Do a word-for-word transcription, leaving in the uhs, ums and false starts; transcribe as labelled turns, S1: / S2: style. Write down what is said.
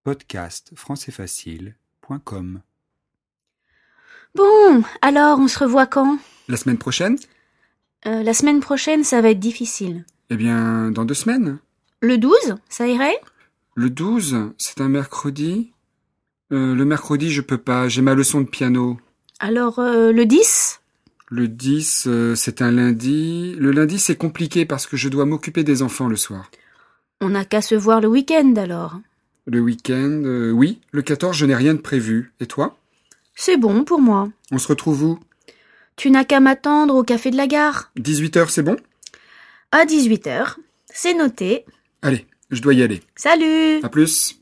S1: podcast français facile point com.
S2: Bon, alors on se revoit quand ?
S1: La semaine prochaine ?
S2: euh, La semaine prochaine, ça va être difficile.
S1: Eh bien, dans deux semaines.
S2: Le douze, ça irait ?
S1: Le douze, c'est un mercredi. Euh, le mercredi, je peux pas, j'ai ma leçon de piano.
S2: Alors, euh, le dix ?
S1: Le dix, euh, c'est un lundi. Le lundi, c'est compliqué parce que je dois m'occuper des enfants le soir.
S2: On n'a qu'à se voir le week-end alors.
S1: Le week-end, euh, oui. Le quatorze, je n'ai rien de prévu. Et toi ?
S2: C'est bon pour moi.
S1: On se retrouve où ?
S2: Tu n'as qu'à m'attendre au café de la gare.
S1: dix-huit heures, c'est bon ?
S2: À dix-huit heures. C'est noté.
S1: Allez, je dois y aller.
S2: Salut !
S1: À plus.